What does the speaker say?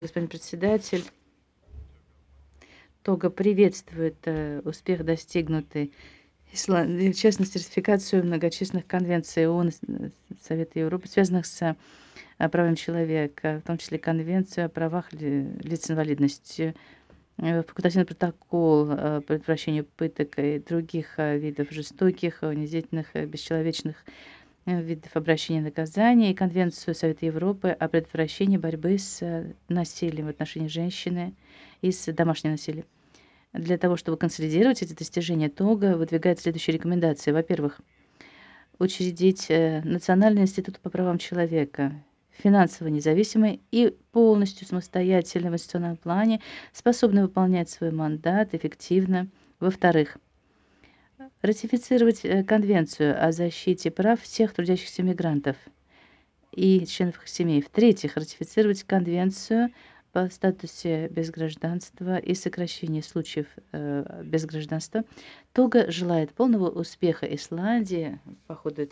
Господин председатель, Того приветствует успех, достигнутый Исландией, в частности, ратификацию многочисленных конвенций ООН и Совета Европы, связанных с правами человека, в том числе Конвенцию о правах лиц с инвалидностью, факультативный протокол о предотвращении пыток и других видов жестоких, унизительных, бесчеловечных видов обращения наказания, и Конвенцию Совета Европы о предотвращении борьбы с насилием в отношении женщины и с домашним насилием. Для того, чтобы консолидировать эти достижения, Того выдвигает следующие рекомендации. Во-первых, учредить Национальный институт по правам человека, финансово независимый и полностью самостоятельный в институциональном плане, способный выполнять свой мандат эффективно. Во-вторых, ратифицировать Конвенцию о защите прав всех трудящихся мигрантов и членов их семей. В-третьих, ратифицировать Конвенцию по статусе безгражданства и сокращении случаев безгражданства. Того желает полного успеха Исландии по ходу этого